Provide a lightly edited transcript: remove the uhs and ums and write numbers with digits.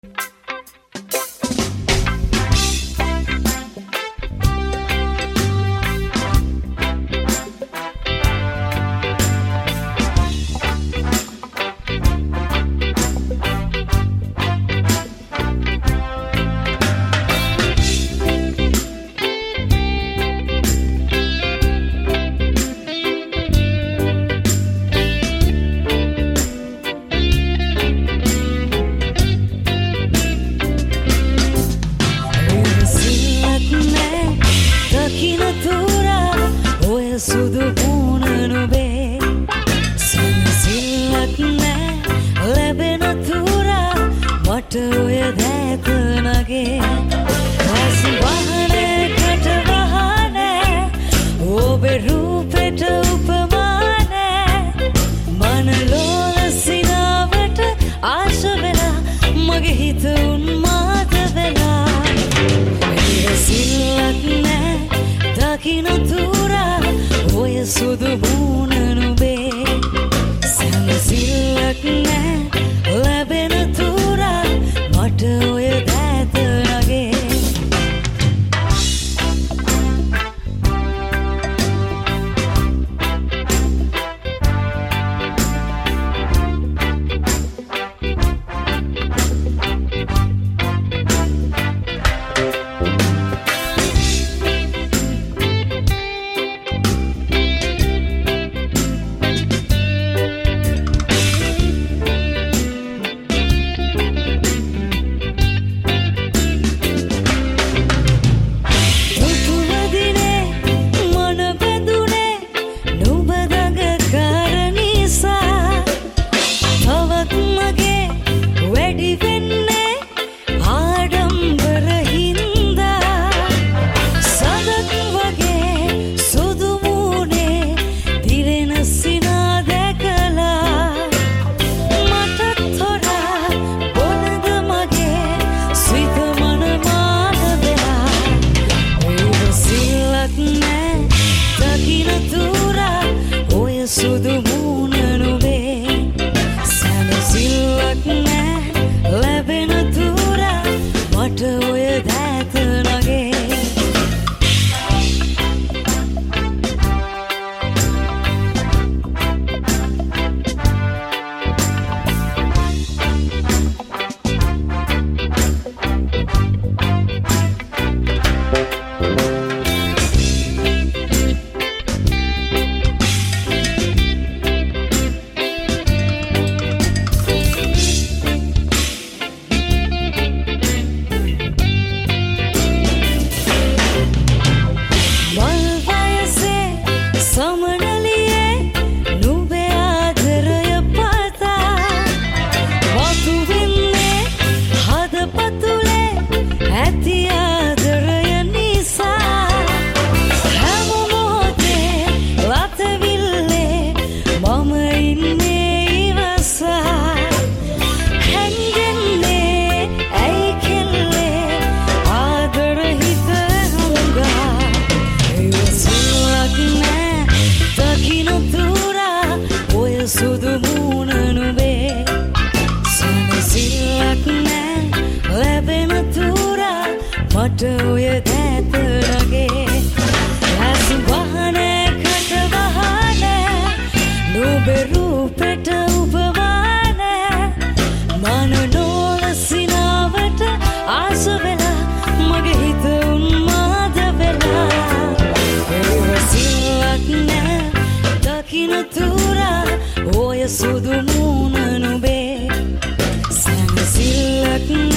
සුදු පුන නුබේ සනසිල්ලක් නෑ ලැබෙන තුරා මට ඔය දැක නගේ රස වහනකට වහනෑ ඔබේ රූපෙට උපමා නෑ මනලෝල සිනාවට ආශ වෙලා මගේ හිත උන්මාද වෙලා සිල්ලක් නෑ දකින තුරා ඔය සුදු මුණ නුබේ සනසිල්ලක් නෑ ලැබෙන තුරා මට ඔය දැත නගේ සුදු මුණ නුබේ සනසිල්ලක් නෑ ලැබෙන තුරා මට ඔය දැත නගේ සුදු මුණ නුබේ සනසිල්ලක් නෑ ලැබෙන තුරා මට ඔය දැත නගේ රස වහනකට වහනෑ නුබේ රූපෙට උපමා නෑ මනනෝල සිනාවට ආස වෙලා මගේ හිත උන්මාද වෙලා සිල්ලක් නෑ දකින තුරා ඔය සුදු මුණ නුබේ සනසිල්ලක්